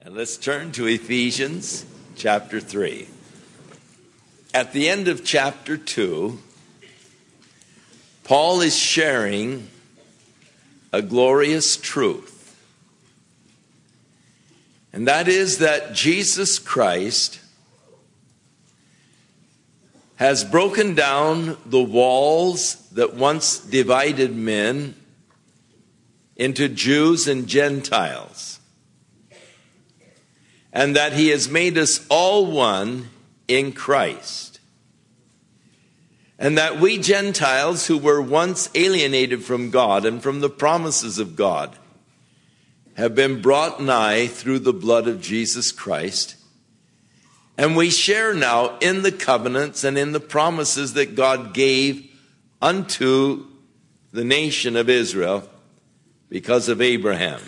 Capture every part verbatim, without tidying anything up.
And let's turn to Ephesians chapter three. At the end of chapter two, Paul is sharing a glorious truth. And that is that Jesus Christ has broken down the walls that once divided men into Jews and Gentiles. And that he has made us all one in Christ. And that we Gentiles who were once alienated from God and from the promises of God have been brought nigh through the blood of Jesus Christ. And we share now in the covenants and in the promises that God gave unto the nation of Israel because of Abraham.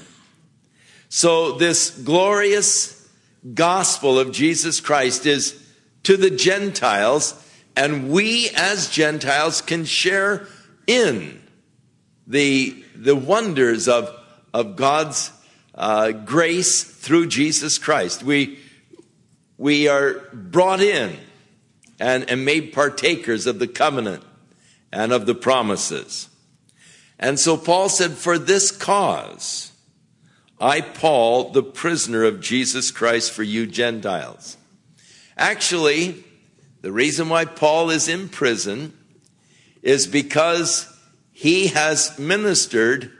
So this glorious gospel of Jesus Christ is to the Gentiles, and we as Gentiles can share in the, the wonders of, of God's uh, grace through Jesus Christ. We, we are brought in and, and made partakers of the covenant and of the promises. And so Paul said, for this cause, I, Paul, the prisoner of Jesus Christ for you Gentiles. Actually, the reason why Paul is in prison is because he has ministered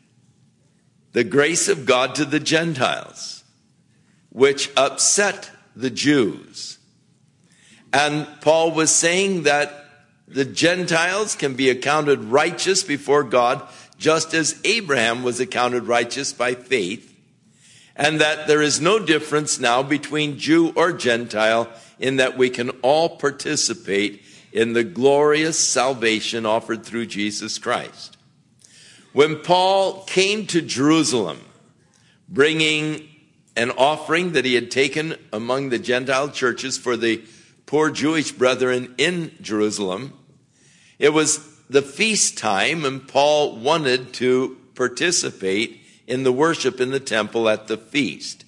the grace of God to the Gentiles, which upset the Jews. And Paul was saying that the Gentiles can be accounted righteous before God just as Abraham was accounted righteous by faith, and that there is no difference now between Jew or Gentile in that we can all participate in the glorious salvation offered through Jesus Christ. When Paul came to Jerusalem, bringing an offering that he had taken among the Gentile churches for the poor Jewish brethren in Jerusalem, it was the feast time, and Paul wanted to participate in the worship in the temple at the feast.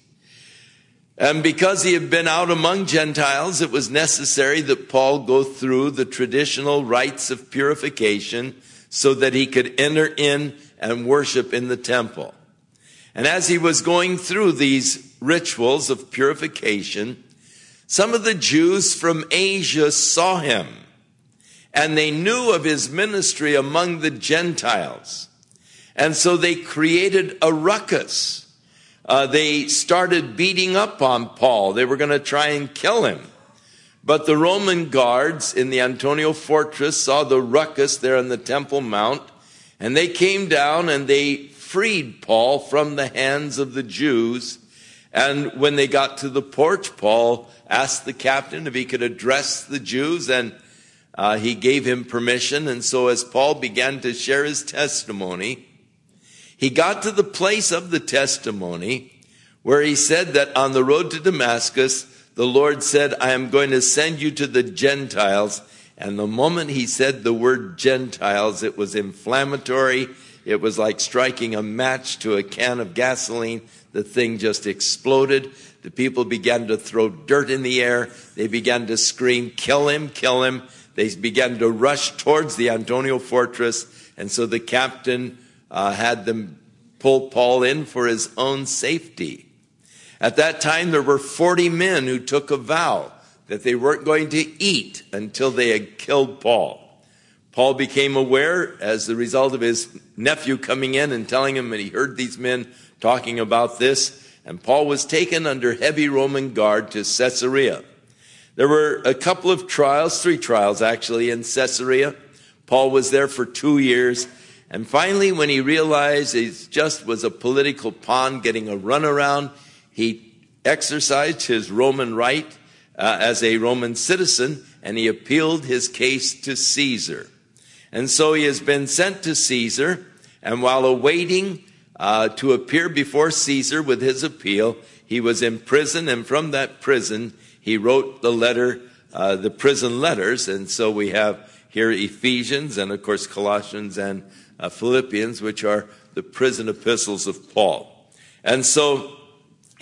And because he had been out among Gentiles, it was necessary that Paul go through the traditional rites of purification so that he could enter in and worship in the temple. And as he was going through these rituals of purification, some of the Jews from Asia saw him. And they knew of his ministry among the Gentiles. And so they created a ruckus. Uh, they started beating up on Paul. They were going to try and kill him. But the Roman guards in the Antonia fortress saw the ruckus there on the Temple Mount. And they came down and they freed Paul from the hands of the Jews. And when they got to the porch, Paul asked the captain if he could address the Jews, and Uh, he gave him permission. And so as Paul began to share his testimony, he got to the place of the testimony where he said that on the road to Damascus, the Lord said, I am going to send you to the Gentiles. And the moment he said the word Gentiles, it was inflammatory. It was like striking a match to a can of gasoline. The thing just exploded. The people began to throw dirt in the air. They began to scream, kill him, kill him. They began to rush towards the Antonia fortress, and so the captain uh, had them pull Paul in for his own safety. At that time, there were forty men who took a vow that they weren't going to eat until they had killed Paul. Paul became aware as the result of his nephew coming in and telling him that he heard these men talking about this, and Paul was taken under heavy Roman guard to Caesarea. There were a couple of trials, three trials actually, in Caesarea. Paul was there for two years. And finally, when he realized he just was a political pawn getting a runaround, he exercised his Roman right uh, as a Roman citizen, and he appealed his case to Caesar. And so he has been sent to Caesar, and while awaiting uh, to appear before Caesar with his appeal, he was in prison, and from that prison, he wrote the letter, uh, the prison letters. And so we have here Ephesians and, of course, Colossians and uh, Philippians, which are the prison epistles of Paul. And so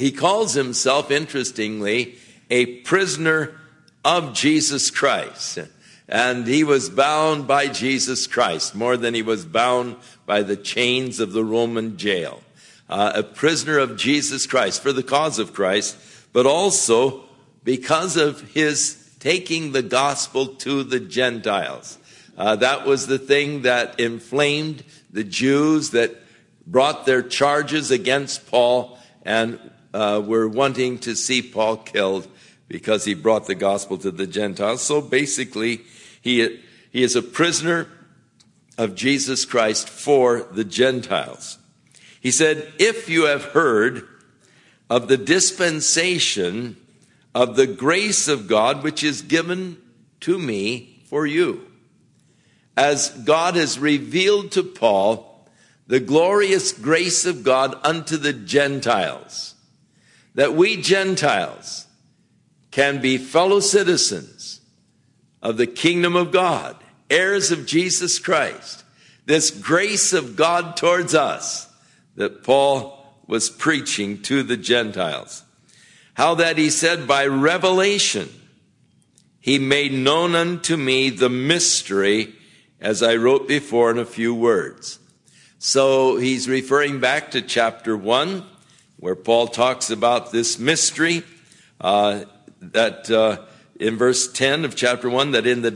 he calls himself, interestingly, a prisoner of Jesus Christ. And he was bound by Jesus Christ more than he was bound by the chains of the Roman jail. Uh, a prisoner of Jesus Christ for the cause of Christ, but also because of his taking the gospel to the Gentiles. Uh, that was the thing that inflamed the Jews that brought their charges against Paul and uh, were wanting to see Paul killed because he brought the gospel to the Gentiles. So basically, he, he is a prisoner of Jesus Christ for the Gentiles. He said, if you have heard of the dispensation of the grace of God, which is given to me for you, as God has revealed to Paul the glorious grace of God unto the Gentiles, that we Gentiles can be fellow citizens of the kingdom of God, heirs of Jesus Christ. This grace of God towards us that Paul was preaching to the Gentiles. How that he said, by revelation, he made known unto me the mystery, as I wrote before in a few words. So he's referring back to chapter one, where Paul talks about this mystery, uh, that uh, in verse ten of chapter one, that in the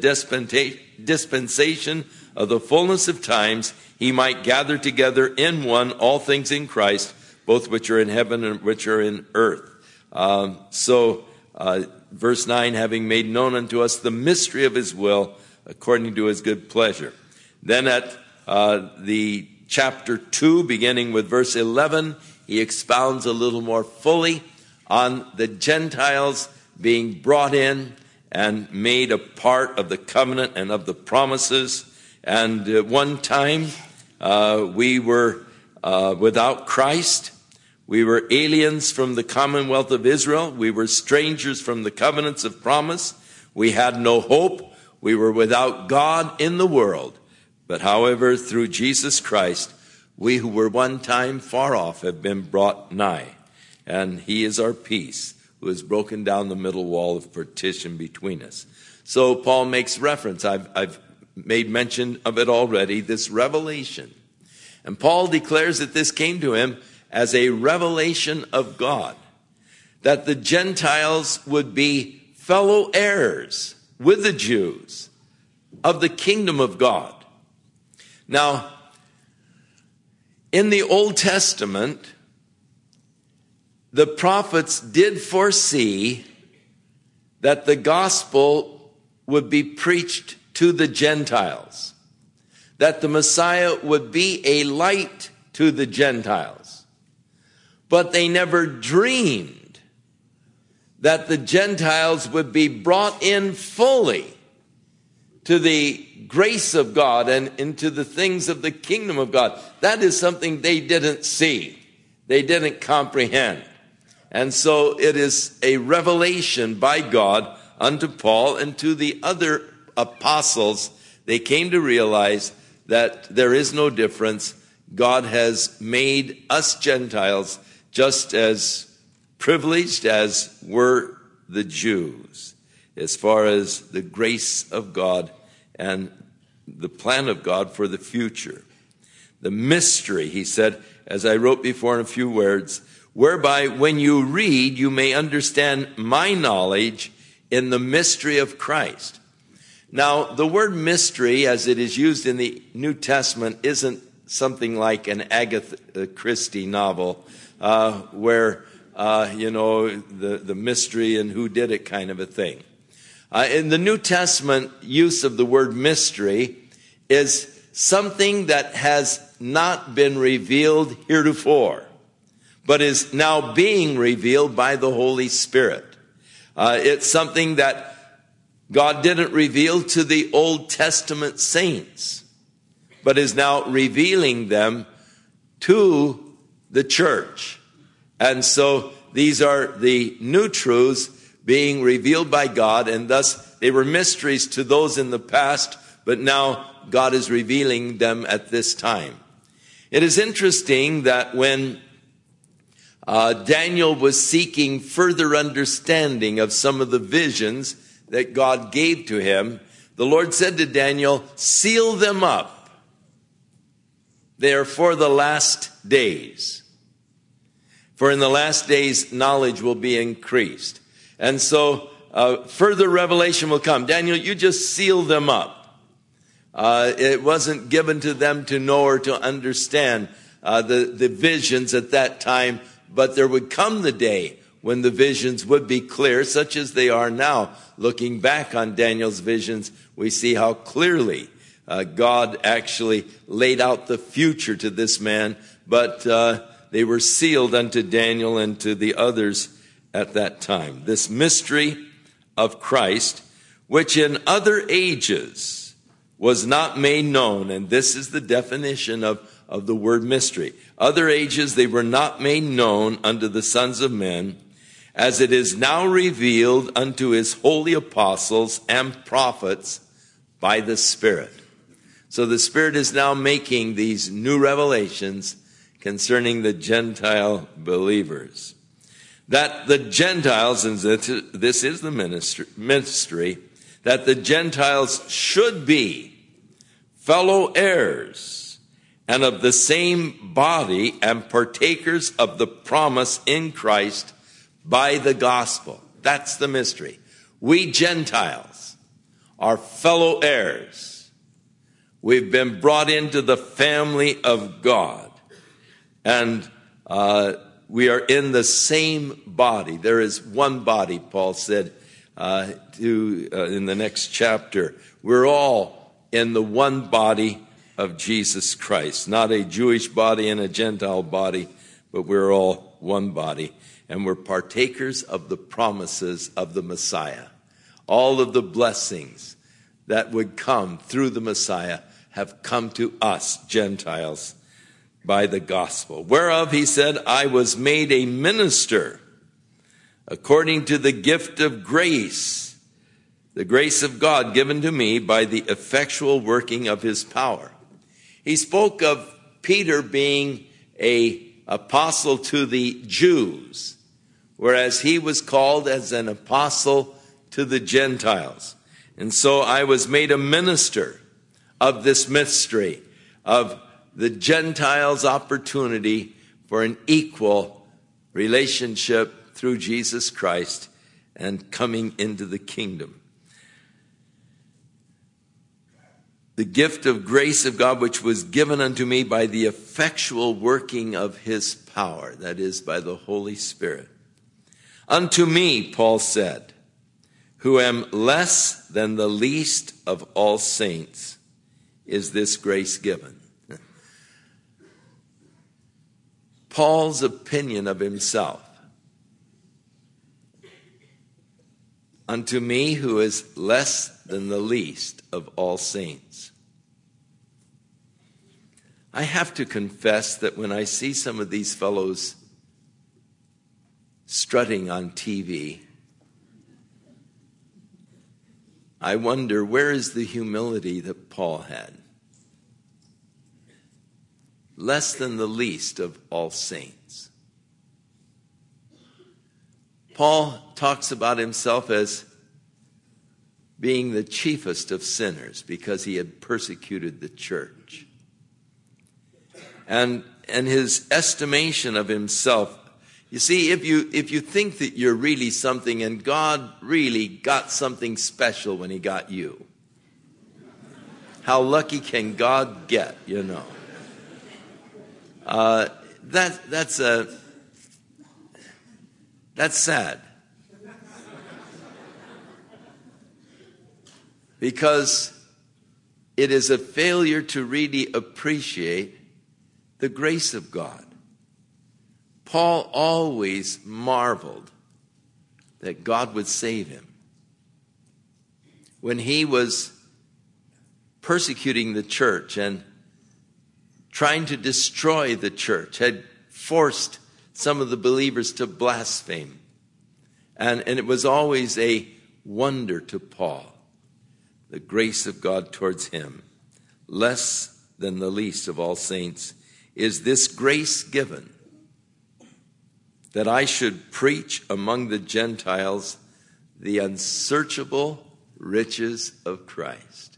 dispensation of the fullness of times, he might gather together in one all things in Christ, both which are in heaven and which are in earth. Um, so, uh, verse nine, having made known unto us the mystery of his will, according to his good pleasure. Then at uh, the chapter two, beginning with verse eleven, he expounds a little more fully on the Gentiles being brought in and made a part of the covenant and of the promises. And at one time, uh, we were uh, without Christ. We were aliens from the commonwealth of Israel. We were strangers from the covenants of promise. We had no hope. We were without God in the world. But however, through Jesus Christ, we who were one time far off have been brought nigh. And he is our peace, who has broken down the middle wall of partition between us. So Paul makes reference. I've, I've made mention of it already, this revelation. And Paul declares that this came to him as a revelation of God, that the Gentiles would be fellow heirs with the Jews of the kingdom of God. Now, in the Old Testament, the prophets did foresee that the gospel would be preached to the Gentiles, that the Messiah would be a light to the Gentiles. But they never dreamed that the Gentiles would be brought in fully to the grace of God and into the things of the kingdom of God. That is something they didn't see. They didn't comprehend. And so it is a revelation by God unto Paul and to the other apostles. They came to realize that there is no difference. God has made us Gentiles just as privileged as were the Jews, as far as the grace of God and the plan of God for the future. The mystery, he said, as I wrote before in a few words, whereby when you read, you may understand my knowledge in the mystery of Christ. Now, the word mystery, as it is used in the New Testament, isn't something like an Agatha Christie novel, uh, where, uh, you know, the, the mystery and who did it kind of a thing. Uh, in the New Testament, use of the word mystery is something that has not been revealed heretofore, but is now being revealed by the Holy Spirit. Uh, it's something that God didn't reveal to the Old Testament saints, but is now revealing them to the church. And so these are the new truths being revealed by God, and thus they were mysteries to those in the past, but now God is revealing them at this time. It is interesting that when Uh, Daniel was seeking further understanding of some of the visions that God gave to him. The Lord said to Daniel, seal them up. They are for the last days. For in the last days, knowledge will be increased. And so uh, further revelation will come. Daniel, you just seal them up. Uh, it wasn't given to them to know or to understand uh, the, the visions at that time, but there would come the day when the visions would be clear, such as they are now. Looking back on Daniel's visions, we see how clearly uh, God actually laid out the future to this man, but uh, they were sealed unto Daniel and to the others at that time. This mystery of Christ, which in other ages was not made known, and this is the definition of, of the word mystery. Other ages they were not made known unto the sons of men, as it is now revealed unto his holy apostles and prophets by the Spirit. So the Spirit is now making these new revelations concerning the Gentile believers. That the Gentiles, and this is the mystery, that the Gentiles should be fellow heirs and of the same body and partakers of the promise in Christ by the gospel. That's the mystery. We Gentiles are fellow heirs. We've been brought into the family of God. And uh, we are in the same body. There is one body, Paul said uh, to, uh, in the next chapter. We're all in the one body of Jesus Christ. Not a Jewish body and a Gentile body, but we're all one body. And we're partakers of the promises of the Messiah. All of the blessings that would come through the Messiah have come to us, Gentiles, by the gospel. Whereof, he said, I was made a minister according to the gift of grace, the grace of God given to me by the effectual working of his power. He spoke of Peter being a apostle to the Jews, whereas he was called as an apostle to the Gentiles. And so I was made a minister of this mystery of the Gentiles' opportunity for an equal relationship through Jesus Christ and coming into the kingdom. The gift of grace of God, which was given unto me by the effectual working of his power, that is, by the Holy Spirit. Unto me, Paul said, who am less than the least of all saints, is this grace given. Paul's opinion of himself. Unto me, who is less than the least of all saints. I have to confess that when I see some of these fellows strutting on T V, I wonder, where is the humility that Paul had? Less than the least of all saints. Paul talks about himself as being the chiefest of sinners because he had persecuted the church. And, and his estimation of himself, you see, if you, if you think that you're really something and God really got something special when he got you, how lucky can God get, you know? Uh, that, that's a, that's sad. Because it is a failure to really appreciate the grace of God. Paul always marveled that God would save him. When he was persecuting the church and trying to destroy the church, had forced some of the believers to blaspheme. And, and it was always a wonder to Paul, the grace of God towards him. Less than the least of all saints is this grace given. that I should preach among the Gentiles the unsearchable riches of Christ.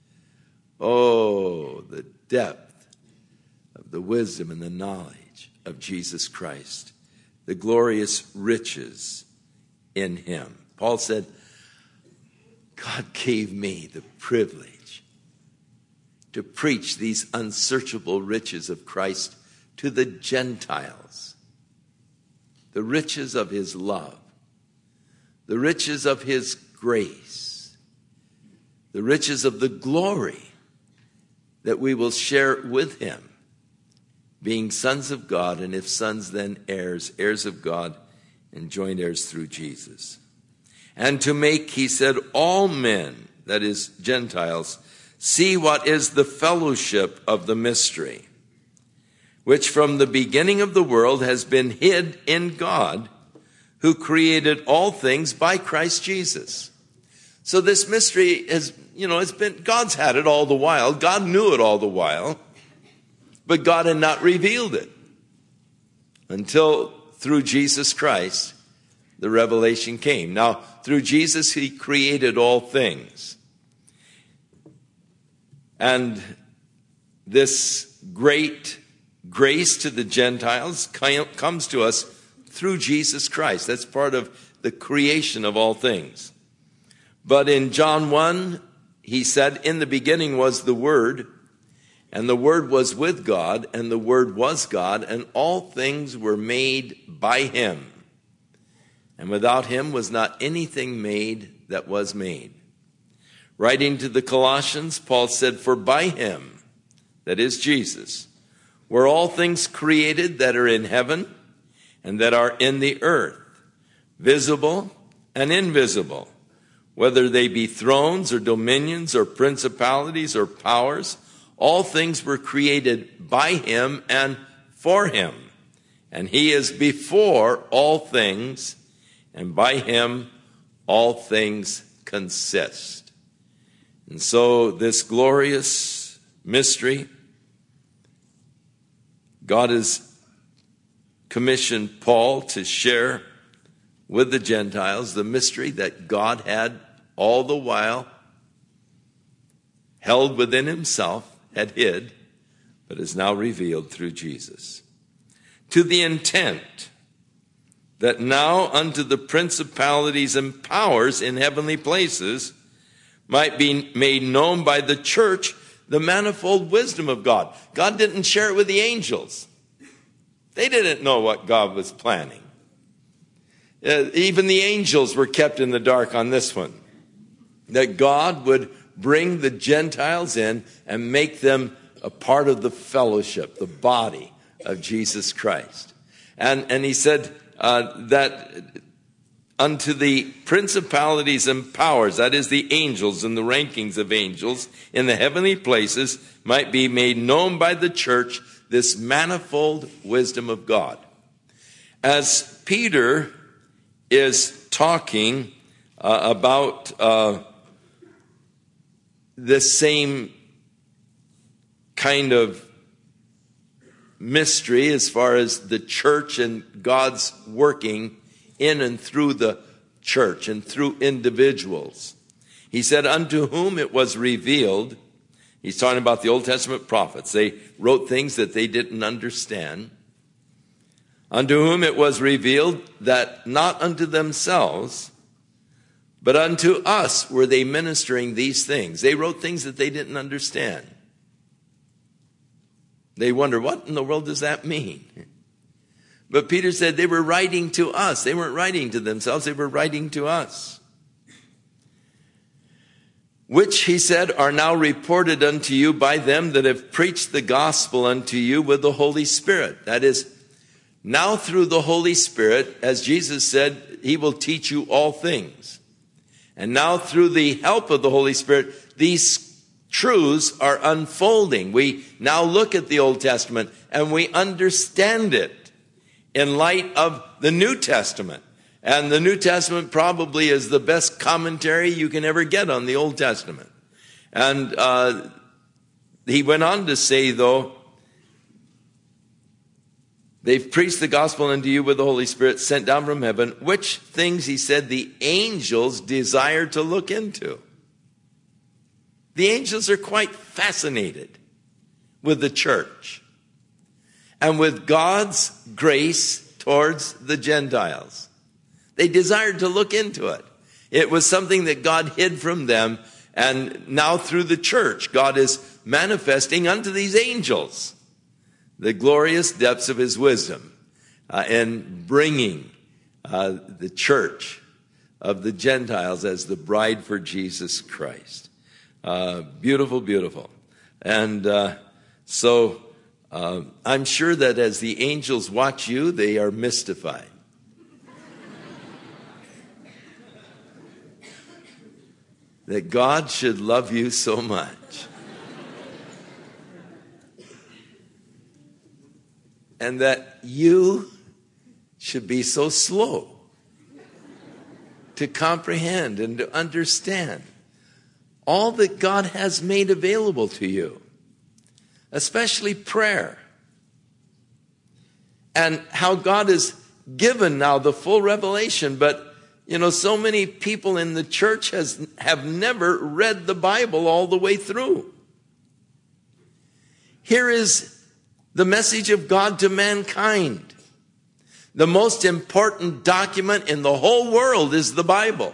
Oh, the depth of the wisdom and the knowledge of Jesus Christ, the glorious riches in him. Paul said, God gave me the privilege to preach these unsearchable riches of Christ to the Gentiles, the riches of his love, the riches of his grace, the riches of the glory that we will share with him, being sons of God, and if sons, then heirs, heirs of God, and joint heirs through Jesus. And to make, he said, all men, that is Gentiles, see what is the fellowship of the mystery, which from the beginning of the world has been hid in God, who created all things by Christ Jesus. So this mystery is, you know, it's been, God's had it all the while. God knew it all the while, but God had not revealed it until through Jesus Christ, the revelation came. Now, through Jesus, he created all things. And this great grace to the Gentiles comes to us through Jesus Christ. That's part of the creation of all things. But in John one, he said, in the beginning was the Word, and the Word was with God, and the Word was God, and all things were made by him. And without him was not anything made that was made. Writing to the Colossians, Paul said, for by him, that is Jesus, were all things created that are in heaven and that are in the earth, visible and invisible, whether they be thrones or dominions or principalities or powers. All things were created by him and for him. And he is before all things, and by him all things consist. And so this glorious mystery, God has commissioned Paul to share with the Gentiles the mystery that God had all the while held within himself, had hid, but is now revealed through Jesus. To the intent that now unto the principalities and powers in heavenly places might be made known by the church the manifold wisdom of God. God didn't share it with the angels. They didn't know what God was planning. Uh, even the angels were kept in the dark on this one. That God would bring the Gentiles in and make them a part of the fellowship, the body of Jesus Christ. And, and he said uh, that unto the principalities and powers, that is the angels and the rankings of angels in the heavenly places, might be made known by the church this manifold wisdom of God. As Peter is talking uh, about uh, this same kind of mystery as far as the church and God's working in and through the church and through individuals. He said, unto whom it was revealed, he's talking about the Old Testament prophets. They wrote things that they didn't understand. Unto whom it was revealed that not unto themselves, but unto us were they ministering these things. They wrote things that they didn't understand. They wonder, what in the world does that mean? But Peter said they were writing to us. They weren't writing to themselves. They were writing to us. Which, he said, are now reported unto you by them that have preached the gospel unto you with the Holy Spirit. That is, now through the Holy Spirit, as Jesus said, he will teach you all things. And now through the help of the Holy Spirit, these truths are unfolding. We now look at the Old Testament and we understand it in light of the New Testament. And the New Testament probably is the best commentary you can ever get on the Old Testament. And uh, he went on to say, though, They've preached the gospel unto you with the Holy Spirit sent down from heaven, which things, he said, the angels desire to look into. The angels are quite fascinated with the church and with God's grace towards the Gentiles. They desired to look into it. It was something that God hid from them, and now through the church, God is manifesting unto these angels the glorious depths of his wisdom uh, in bringing uh, the church of the Gentiles as the bride for Jesus Christ. Uh, beautiful, beautiful. And uh, so uh, I'm sure that as the angels watch you, they are mystified. That God should love you so much. And that you should be so slow to comprehend and to understand all that God has made available to you, especially prayer, and how God has given now the full revelation. But, you know, so many people in the church has, have never read the Bible all the way through. Here is the message of God to mankind. The most important document in the whole world is the Bible.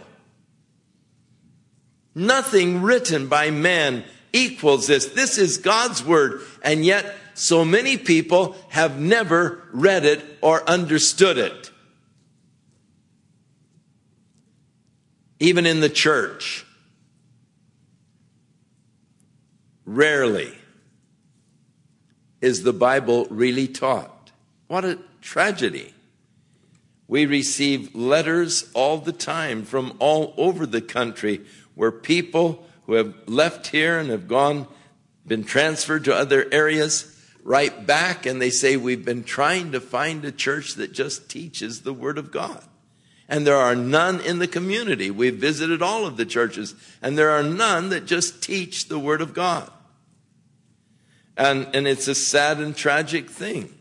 Nothing written by man equals this. This is God's word, and yet so many people have never read it or understood it. Even in the church, rarely is the Bible really taught. What a tragedy. We receive letters all the time from all over the country where people who have left here and have gone, been transferred to other areas, write back and they say, we've been trying to find a church that just teaches the Word of God. And there are none in the community. We've visited all of the churches, and there are none that just teach the Word of God. And, and it's a sad and tragic thing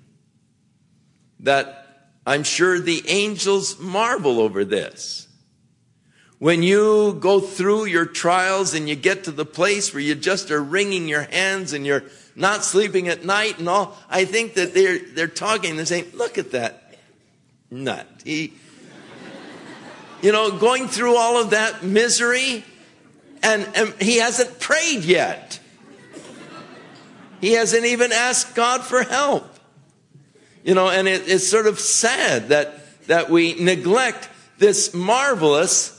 that I'm sure the angels marvel over this. When you go through your trials and you get to the place where you just are wringing your hands and you're not sleeping at night and all, I think that they're, they're talking, they're saying, look at that nut. He, you know, going through all of that misery, and, and he hasn't prayed yet. He hasn't even asked God for help. You know, and it, it's sort of sad that, that we neglect this marvelous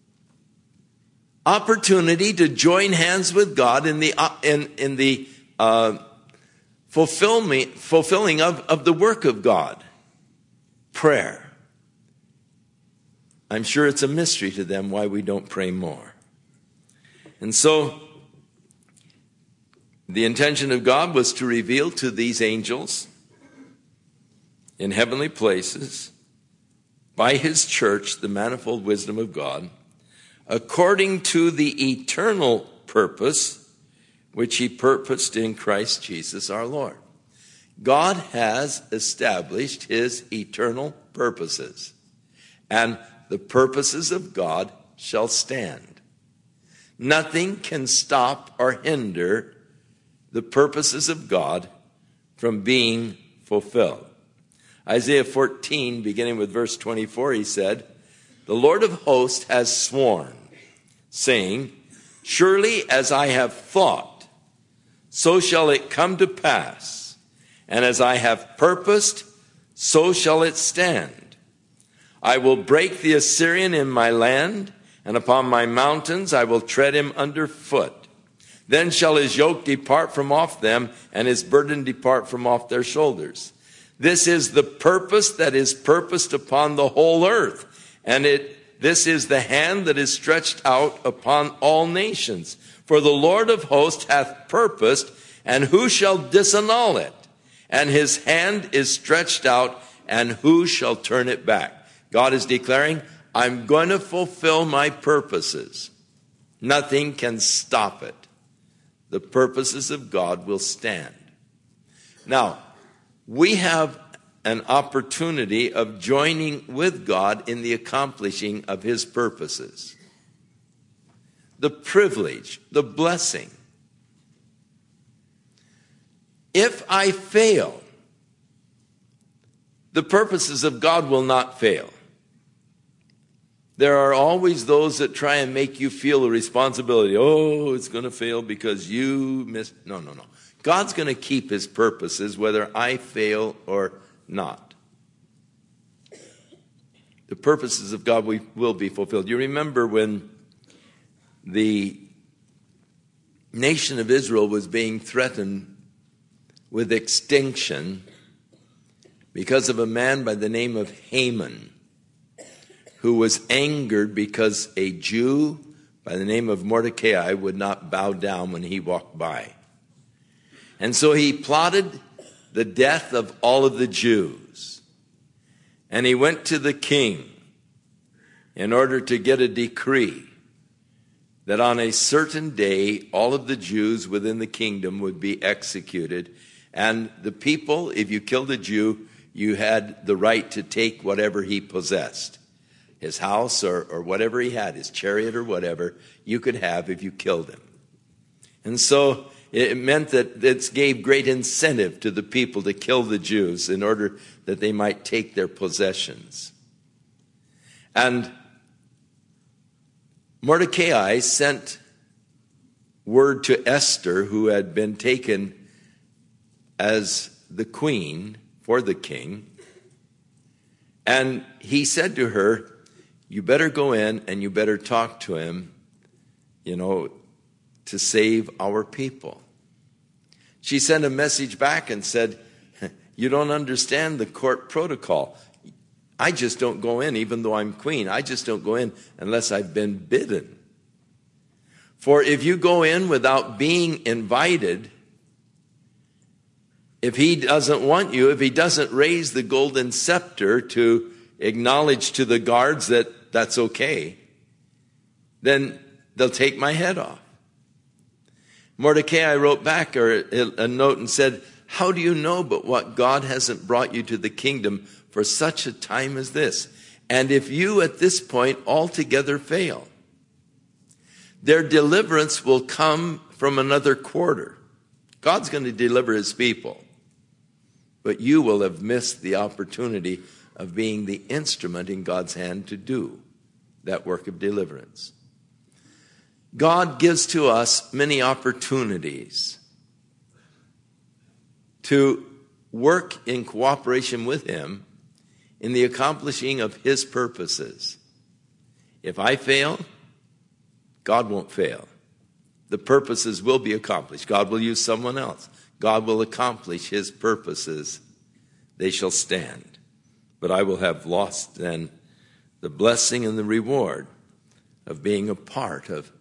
opportunity to join hands with God in the, uh, in, in the uh, fulfillment, fulfilling of, of the work of God. Prayer. I'm sure it's a mystery to them why we don't pray more. And so, the intention of God was to reveal to these angels in heavenly places, by his church, the manifold wisdom of God, according to the eternal purpose which he purposed in Christ Jesus our Lord. God has established his eternal purposes, and the purposes of God shall stand. Nothing can stop or hinder the purposes of God from being fulfilled. Isaiah fourteen, beginning with verse twenty-four, he said, the Lord of hosts has sworn, saying, surely as I have thought, so shall it come to pass, and as I have purposed, so shall it stand. I will break the Assyrian in my land, and upon my mountains I will tread him under foot. Then shall his yoke depart from off them, and his burden depart from off their shoulders. This is the purpose that is purposed upon the whole earth, and it this is the hand that is stretched out upon all nations. For the Lord of hosts hath purposed, and who shall disannul it? And his hand is stretched out, and who shall turn it back? God is declaring, I'm going to fulfill my purposes. Nothing can stop it. The purposes of God will stand. Now, we have an opportunity of joining with God in the accomplishing of his purposes. The privilege, the blessing. If I fail, the purposes of God will not fail. There are always those that try and make you feel the responsibility. Oh, it's going to fail because you missed. No, no, no. God's going to keep his purposes whether I fail or not. The purposes of God will be fulfilled. You remember when the nation of Israel was being threatened with extinction because of a man by the name of Haman, who was angered because a Jew by the name of Mordecai would not bow down when he walked by. And so he plotted the death of all of the Jews. And he went to the king in order to get a decree that on a certain day all of the Jews within the kingdom would be executed. And the people, if you killed a Jew, you had the right to take whatever he possessed. His house or, or whatever he had, his chariot or whatever, you could have if you killed him. And so it meant that it gave great incentive to the people to kill the Jews in order that they might take their possessions. And Mordecai sent word to Esther, who had been taken as the queen for the king. And he said to her, you better go in and you better talk to him, you know, to save our people. She sent a message back and said, you don't understand the court protocol. I just don't go in, even though I'm queen. I just don't go in unless I've been bidden. For if you go in without being invited, if he doesn't want you, if he doesn't raise the golden scepter to acknowledge to the guards that that's okay, then they'll take my head off. Mordecai wrote back a note and said, how do you know but what God hasn't brought you to the kingdom for such a time as this? And if you at this point altogether fail, their deliverance will come from another quarter. God's going to deliver his people, but you will have missed the opportunity of being the instrument in God's hand to do that work of deliverance. God gives to us many opportunities to work in cooperation with him in the accomplishing of his purposes. If I fail, God won't fail. The purposes will be accomplished. God will use someone else. God will accomplish his purposes. They shall stand. But I will have lost then the blessing and the reward of being a part of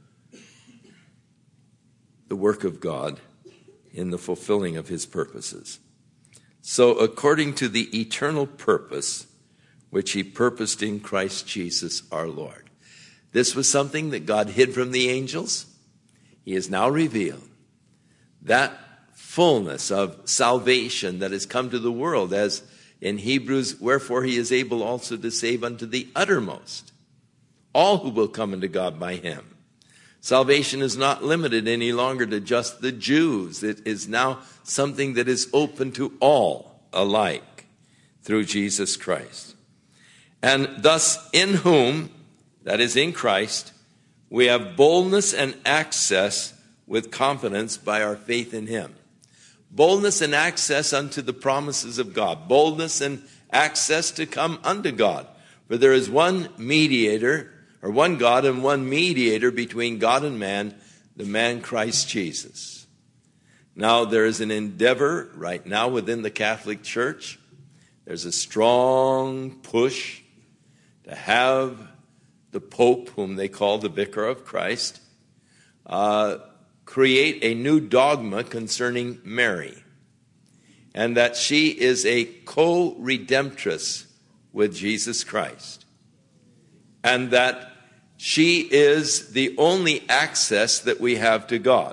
the work of God in the fulfilling of his purposes. So according to the eternal purpose which he purposed in Christ Jesus our Lord. This was something that God hid from the angels. He has now revealed that fullness of salvation that has come to the world, as in Hebrews, wherefore he is able also to save unto the uttermost all who will come unto God by him. Salvation is not limited any longer to just the Jews. It is now something that is open to all alike through Jesus Christ. And thus in whom, that is in Christ, we have boldness and access with confidence by our faith in him. Boldness and access unto the promises of God. Boldness and access to come unto God. For there is one mediator, or one God and one mediator between God and man, the man Christ Jesus. Now there is an endeavor right now within the Catholic Church. There's a strong push to have the Pope, whom they call the Vicar of Christ, uh, create a new dogma concerning Mary, and that she is a co-redemptress with Jesus Christ, and that she is the only access that we have to God,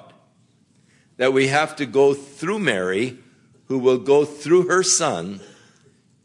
that we have to go through Mary, who will go through her Son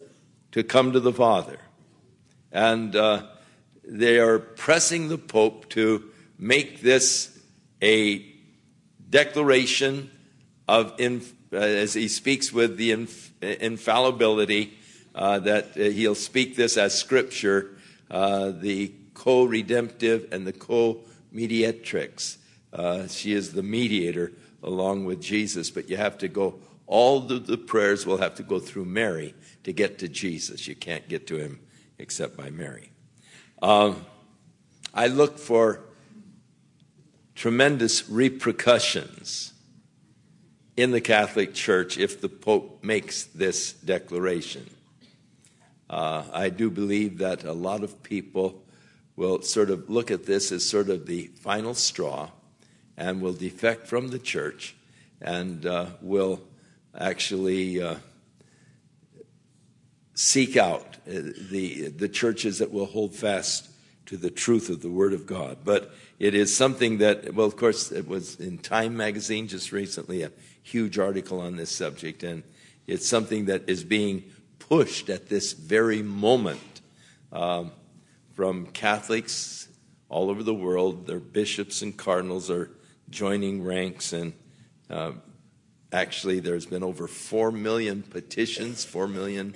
to come to the Father. And uh, they are pressing the Pope to make this a declaration of, inf- uh, as he speaks with the inf- infallibility, uh, that uh, he'll speak this as Scripture, uh, the co-redemptive and the co-mediatrix. Uh, she is the mediator along with Jesus, but you have to go, all the, the prayers will have to go through Mary to get to Jesus. You can't get to him except by Mary. Um, I look for tremendous repercussions in the Catholic Church if the Pope makes this declaration. Uh, I do believe that a lot of people will sort of look at this as sort of the final straw and will defect from the church and uh, will actually uh, seek out the, the churches that will hold fast to the truth of the Word of God. But it is something that, well, of course, it was in Time magazine just recently, a huge article on this subject, and it's something that is being pushed at this very moment um, from Catholics all over the world. Their bishops and cardinals are joining ranks, and uh, actually there's been over four million petitions, four million,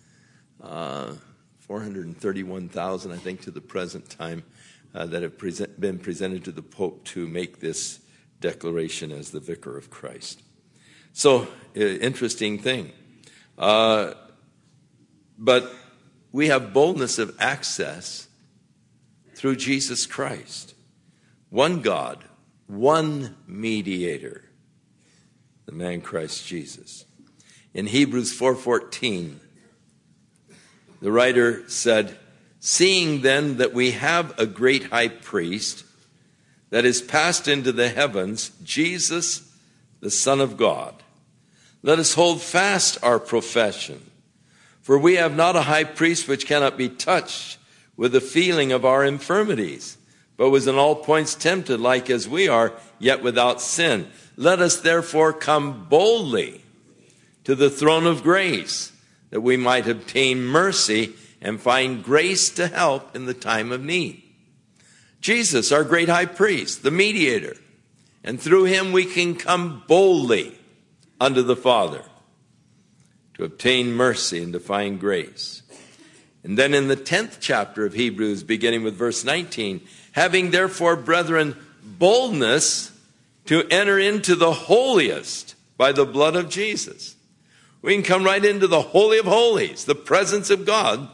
uh, four hundred thirty-one thousand, I think, to the present time, uh, that have present, been presented to the Pope to make this declaration as the Vicar of Christ. So, uh, interesting thing. Uh, but we have boldness of access through Jesus Christ. One God, one mediator, the man Christ Jesus. In Hebrews four fourteen, the writer said, "Seeing then that we have a great high priest that is passed into the heavens, Jesus, the Son of God, let us hold fast our profession. For we have not a high priest which cannot be touched with the feeling of our infirmities, but was in all points tempted like as we are, yet without sin. Let us therefore come boldly to the throne of grace, that we might obtain mercy and find grace to help in the time of need." Jesus, our great high priest, the mediator, and through him we can come boldly unto the Father to obtain mercy and to find grace. And then in the tenth chapter of Hebrews, beginning with verse nineteen, "Having therefore, brethren, boldness to enter into the holiest by the blood of Jesus." We can come right into the Holy of Holies, the presence of God,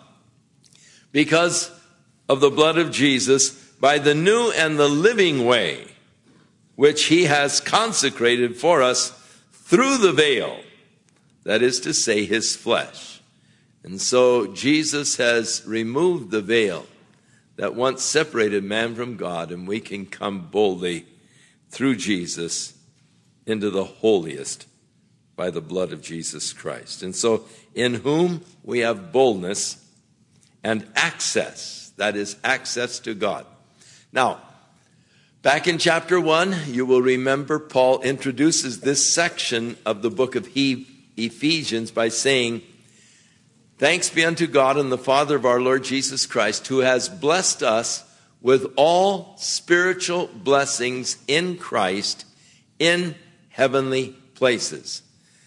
because of the blood of Jesus, by the new and the living way, which he has consecrated for us through the veil, that is to say, his flesh. And so Jesus has removed the veil that once separated man from God, and we can come boldly through Jesus into the holiest by the blood of Jesus Christ. And so in whom we have boldness and access, that is, access to God. Now, back in chapter one, you will remember Paul introduces this section of the book of he- Ephesians by saying, "Thanks be unto God and the Father of our Lord Jesus Christ, who has blessed us with all spiritual blessings in Christ in heavenly places."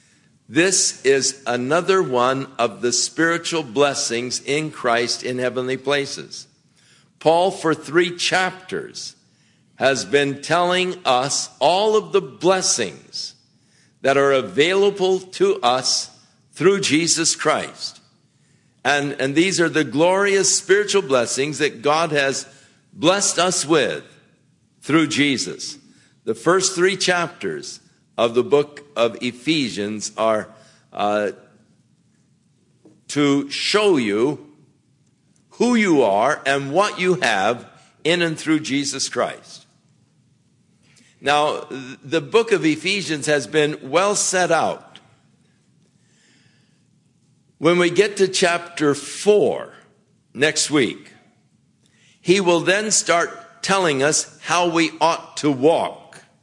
This is another one of the spiritual blessings in Christ in heavenly places. Paul, for three chapters, has been telling us all of the blessings that are available to us through Jesus Christ. And, and these are the glorious spiritual blessings that God has blessed us with through Jesus. The first three chapters of the book of Ephesians are uh, to show you who you are and what you have in and through Jesus Christ. Now, the book of Ephesians has been well set out. When we get to chapter four next week, he will then start telling us how we ought to walk.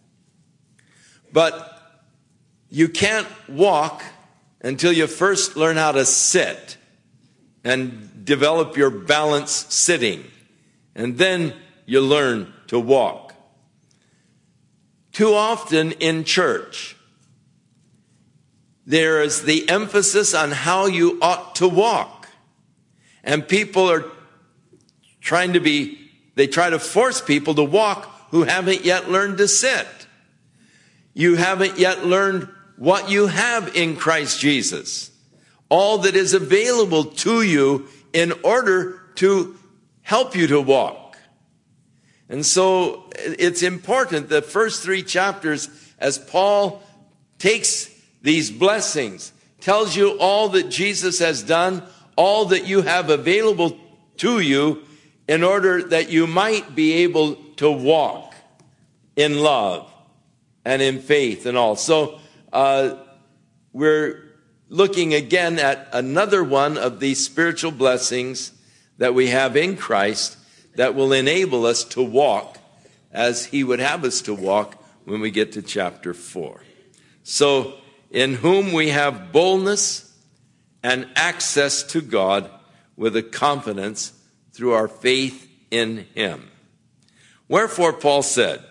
But you can't walk until you first learn how to sit. and develop your balance sitting. And then you learn to walk. Too often in church, there is the emphasis on how you ought to walk. And people are trying to be, they try to force people to walk who haven't yet learned to sit. You haven't yet learned what you have in Christ Jesus. All that is available to you in order to help you to walk. And so it's important, the first three chapters, as Paul takes these blessings, tells you all that Jesus has done, all that you have available to you, in order that you might be able to walk in love and in faith and all. So uh, we're looking again at another one of these spiritual blessings that we have in Christ that will enable us to walk as he would have us to walk when we get to chapter four. So, in whom we have boldness and access to God with a confidence through our faith in him. Wherefore Paul said,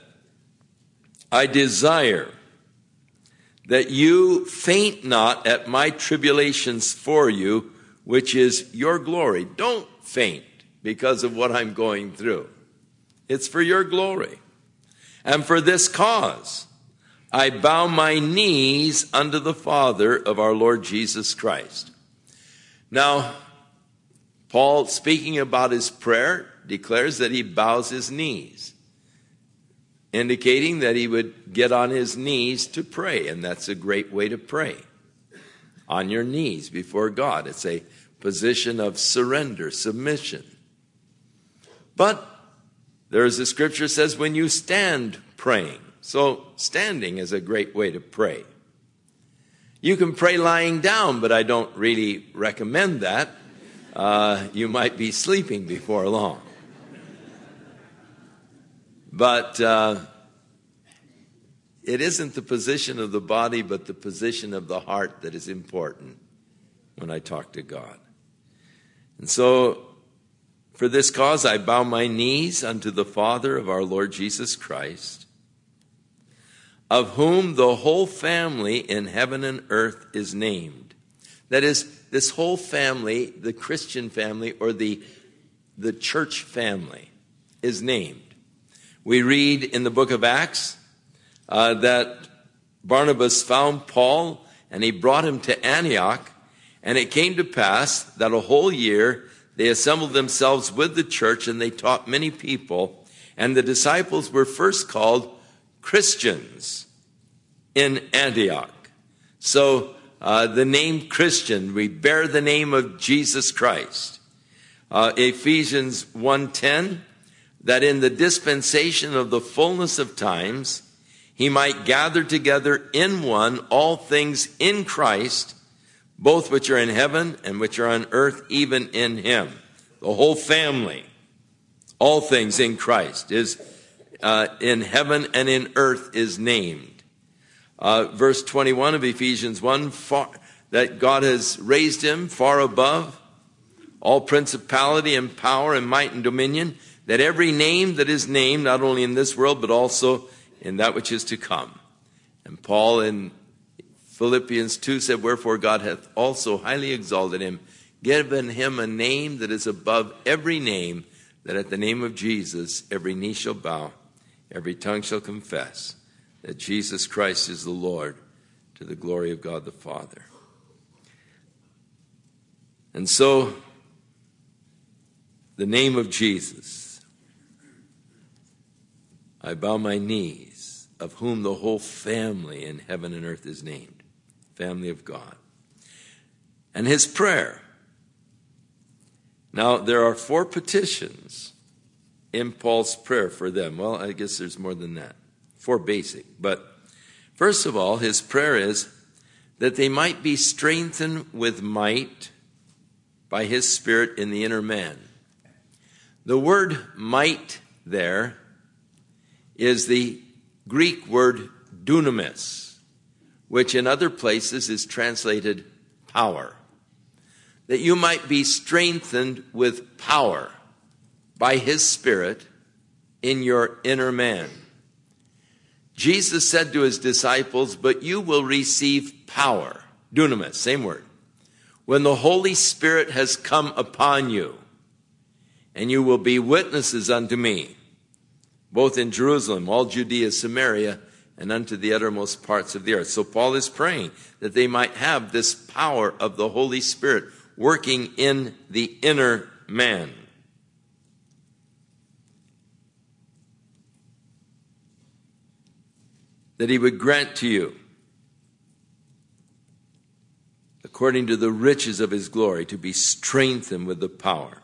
I desire that you faint not at my tribulations for you, which is your glory. Don't faint because of what I'm going through. It's for your glory. And for this cause, I bow my knees unto the Father of our Lord Jesus Christ. Now, Paul, speaking about his prayer, declares that he bows his knees, indicating that he would get on his knees to pray, and that's a great way to pray. On your knees before God. It's a position of surrender, submission. But there's a scripture that says when you stand praying. So standing is a great way to pray. You can pray lying down, but I don't really recommend that. Uh, you might be sleeping before long. But uh, it isn't the position of the body, but the position of the heart that is important when I talk to God. And so, for this cause I bow my knees unto the Father of our Lord Jesus Christ, of whom the whole family in heaven and earth is named. That is, this whole family, the Christian family or the, the church family, is named. We read in the book of Acts uh, that Barnabas found Paul and he brought him to Antioch. And it came to pass that a whole year they assembled themselves with the church and they taught many people. And the disciples were first called Christians in Antioch. So uh, the name Christian, we bear the name of Jesus Christ. Uh, Ephesians one ten, that in the dispensation of the fullness of times, he might gather together in one all things in Christ, both which are in heaven and which are on earth, even in him. The whole family, all things in Christ, is uh, in heaven and in earth is named. Uh, verse twenty-one of Ephesians one, far, that God has raised him far above all principality and power and might and dominion, that every name that is named, not only in this world, but also in that which is to come. And Paul in Philippians two said, wherefore God hath also highly exalted him, given him a name that is above every name, that at the name of Jesus every knee shall bow, every tongue shall confess that Jesus Christ is the Lord, to the glory of God the Father. And so, the name of Jesus, I bow my knees, of whom the whole family in heaven and earth is named, family of God. And his prayer. Now, there are four petitions in Paul's prayer for them. Well, I guess there's more than that. Four basic. But first of all, his prayer is that they might be strengthened with might by his Spirit in the inner man. The word might there is the Greek word dunamis, which in other places is translated power. that you might be strengthened with power by his Spirit in your inner man. Jesus said to his disciples, but you will receive power, dunamis, same word, when the Holy Spirit has come upon you, and you will be witnesses unto me, both in Jerusalem, all Judea, Samaria, and unto the uttermost parts of the earth. So Paul is praying that they might have this power of the Holy Spirit working in the inner man. That he would grant to you, according to the riches of his glory, to be strengthened with the power.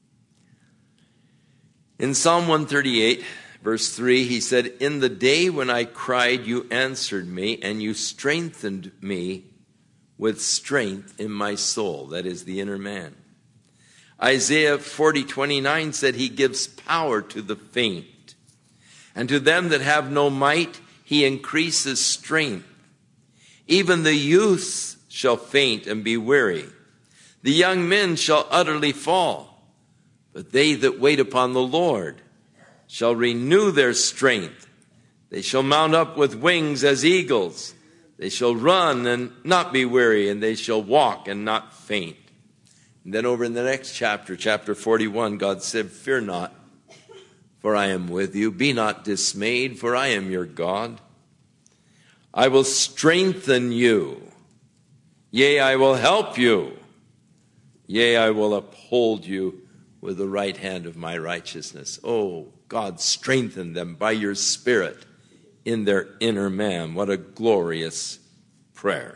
In Psalm one thirty-eight, verse three, he said, in the day when I cried, you answered me, and you strengthened me with strength in my soul. That is the inner man. Isaiah forty twenty-nine said, he gives power to the faint, and to them that have no might, he increases strength. Even the youths shall faint and be weary. The young men shall utterly fall. But they that wait upon the Lord shall renew their strength. They shall mount up with wings as eagles. They shall run and not be weary, and they shall walk and not faint. And then over in the next chapter, chapter forty-one, God said, fear not, for I am with you. Be not dismayed, for I am your God. I will strengthen you. Yea, I will help you. Yea, I will uphold you with the right hand of my righteousness. Oh, God, strengthen them by your Spirit in their inner man. What a glorious prayer.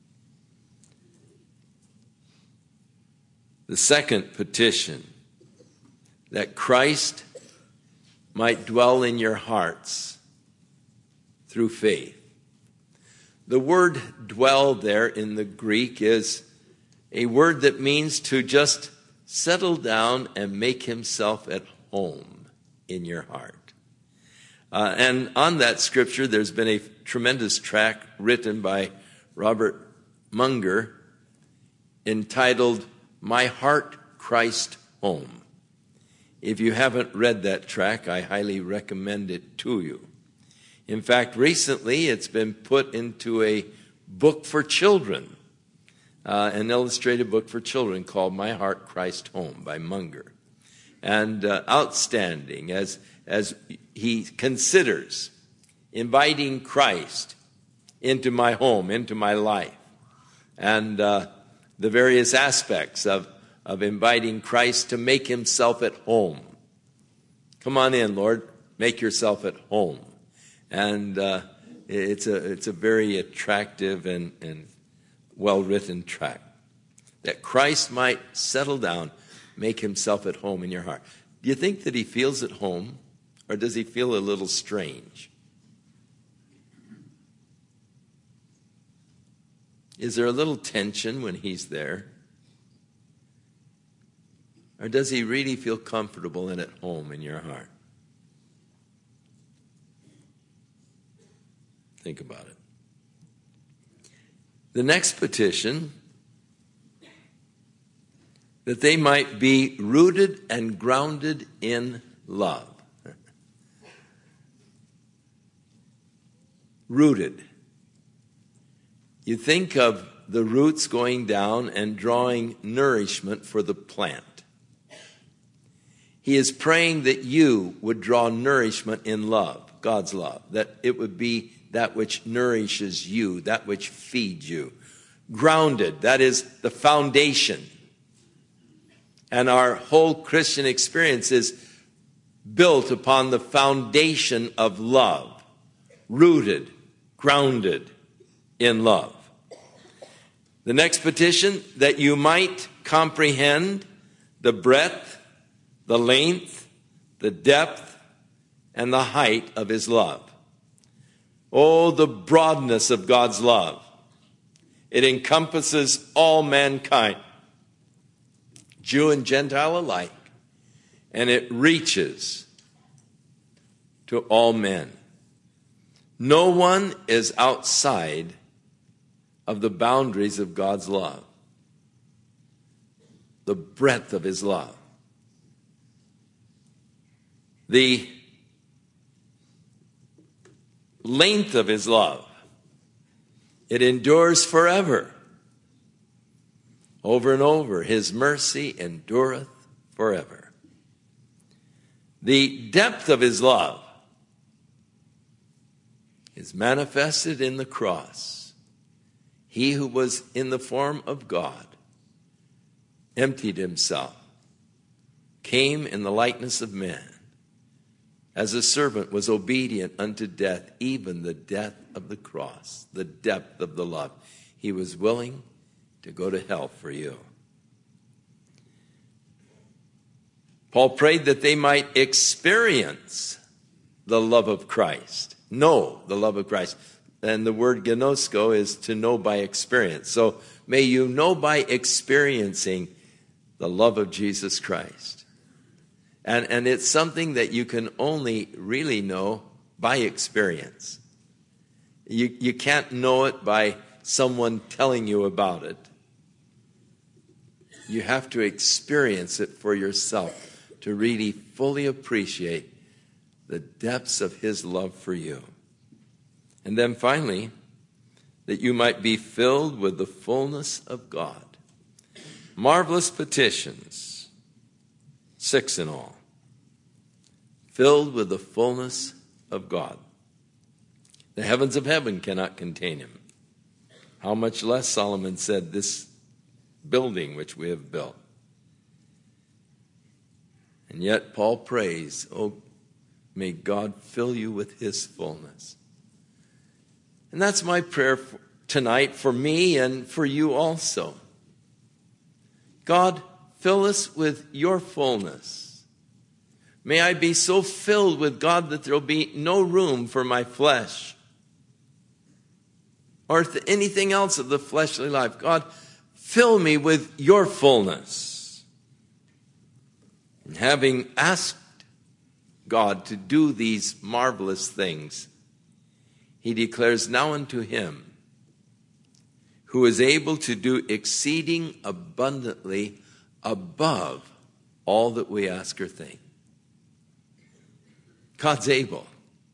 The second petition, that Christ might dwell in your hearts through faith. The word dwell there in the Greek is a word that means to just settle down and make himself at home in your heart. Uh, and on that scripture, there's been a tremendous tract written by Robert Munger entitled, My Heart, Christ Home. If you haven't read that tract, I highly recommend it to you. In fact, recently it's been put into a book for children, uh, an illustrated book for children called My Heart, Christ Home by Munger. And uh, outstanding as, as he considers inviting Christ into my home, into my life, and uh, the various aspects of, of inviting Christ to make himself at home. Come on in, Lord, make yourself at home. And uh, it's a it's a very attractive and, and well-written tract. That Christ might settle down, make himself at home in your heart. Do you think that he feels at home, or does he feel a little strange? Is there a little tension when he's there? Or does he really feel comfortable and at home in your heart? Think about it. The next petition, that they might be rooted and grounded in love. Rooted. You think of the roots going down and drawing nourishment for the plant. He is praying that you would draw nourishment in love, God's love, that it would be that which nourishes you, that which feeds you. Grounded, that is the foundation. And our whole Christian experience is built upon the foundation of love. Rooted, grounded in love. The next petition, that you might comprehend the breadth, the length, the depth, and the height of his love. Oh, the broadness of God's love. It encompasses all mankind, Jew and Gentile alike, and it reaches to all men. No one is outside of the boundaries of God's love. the breadth of his love. The length of his love. It endures forever. Over and over, his mercy endureth forever. The depth of his love is manifested in the cross. He who was in the form of God emptied himself, came in the likeness of man. As a servant was obedient unto death, even the death of the cross, the depth of the love. He was willing to go to hell for you. Paul prayed that they might experience the love of Christ. Know the love of Christ. And the word gnosko is to know by experience. So may you know by experiencing the love of Jesus Christ. And, and it's something that you can only really know by experience. You, you can't know it by someone telling you about it. You have to experience it for yourself to really fully appreciate the depths of his love for you. And then finally, that you might be filled with the fullness of God. Marvelous petitions, six in all. Filled with the fullness of God. The heavens of heaven cannot contain him. How much less, Solomon said, this building which we have built. And yet Paul prays, oh, may God fill you with his fullness. And that's my prayer for tonight for me and for you also. God, fill us with your fullness. May I be so filled with God that there will be no room for my flesh or anything else of the fleshly life. God, fill me with your fullness. And having asked God to do these marvelous things, he declares, now unto him who is able to do exceeding abundantly above all that we ask or think. God's able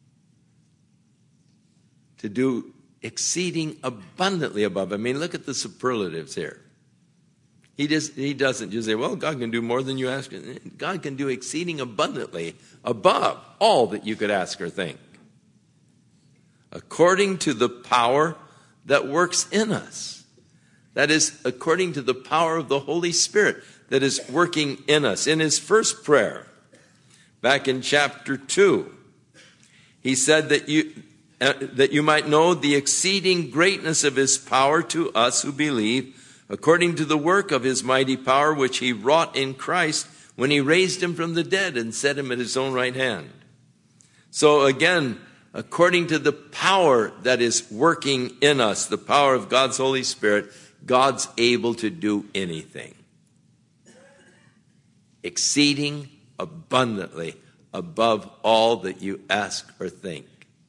to do exceeding abundantly above. I mean, look at the superlatives here. He just he doesn't just say, well, God can do more than you ask. God can do exceeding abundantly above all that you could ask or think. According to the power that works in us. That is, according to the power of the Holy Spirit that is working in us. In his first prayer, back in chapter two, he said that you uh, that you might know the exceeding greatness of his power to us who believe, according to the work of his mighty power which he wrought in Christ when he raised him from the dead and set him at his own right hand. So again, according to the power that is working in us, the power of God's Holy Spirit, God's able to do anything. Exceeding abundantly above all that you ask or think.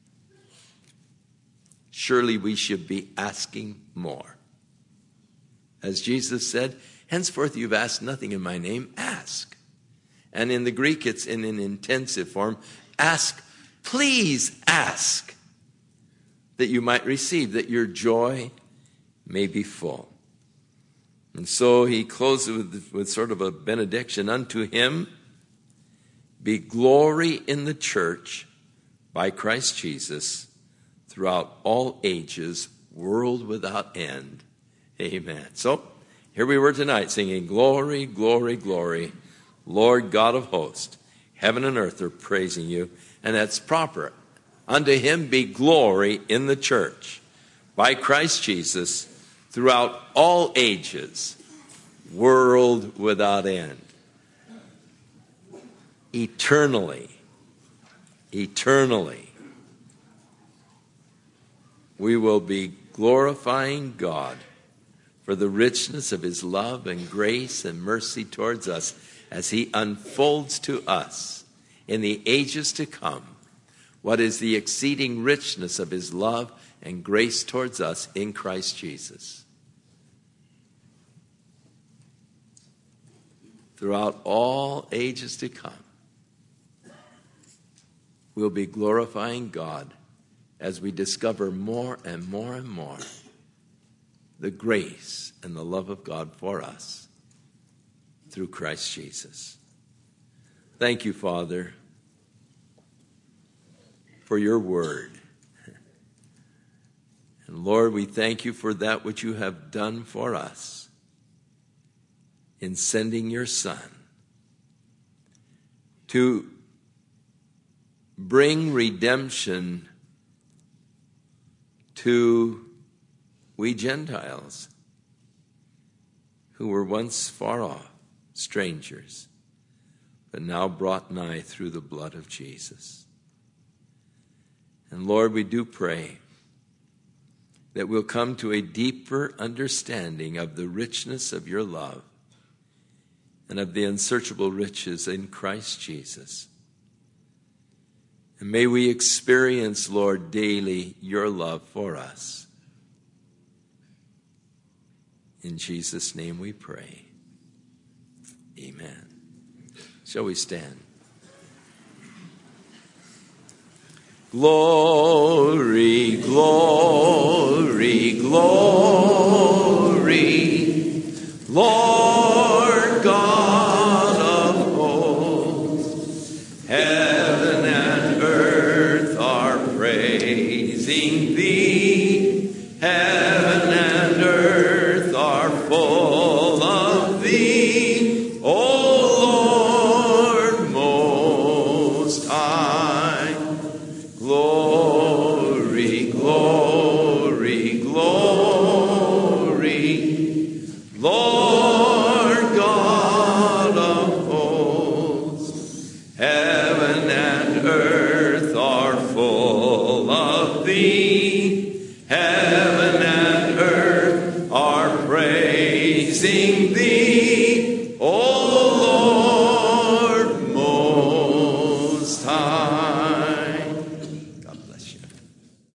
Surely we should be asking more. As Jesus said, henceforth you've asked nothing in my name, ask. And in the Greek it's in an intensive form, ask, please ask, that you might receive, that your joy may be full. And so he closes with, with sort of a benediction. Unto him be glory in the church by Christ Jesus throughout all ages, world without end. Amen. So here we were tonight singing, glory, glory, glory, Lord God of hosts. Heaven and earth are praising you, and that's proper. Unto him be glory in the church by Christ Jesus throughout all ages, world without end. Eternally, eternally, we will be glorifying God for the richness of his love and grace and mercy towards us as he unfolds to us in the ages to come what is the exceeding richness of his love and grace towards us in Christ Jesus. throughout all ages to come, we'll be glorifying God as we discover more and more and more the grace and the love of God for us through Christ Jesus. Thank you, Father, for your word. And Lord, we thank you for that which you have done for us in sending your Son to bring redemption to we Gentiles who were once far off, strangers, but now brought nigh through the blood of Jesus. And Lord, we do pray that we'll come to a deeper understanding of the richness of your love and of the unsearchable riches in Christ Jesus. And may we experience, Lord, daily your love for us. In Jesus' name we pray. Amen. Shall we stand? Glory, glory, glory, Lord God of hosts, heaven and earth are praising thee, heaven and earth are full of thee, O Lord most high. Glory, glory, glory, Lord God of hosts, heaven and earth are full of thee, heaven and earth are praising thee,